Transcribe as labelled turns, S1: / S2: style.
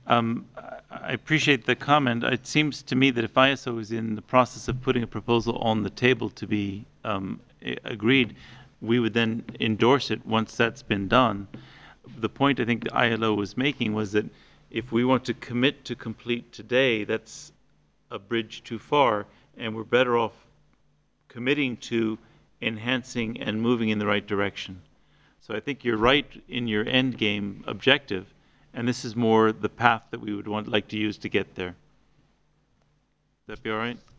S1: I appreciate the comment. It seems to me that if ISO is in the process of putting a proposal on the table to be agreed, we would then endorse it once that's been done. The point I think the ILO was making was that if we want to commit to complete today, that's a bridge too far, and we're better off committing to enhancing and moving in the right direction. So I think you're right in your end game objective, and this is more the path that we would like to use to get there. Would that be all right?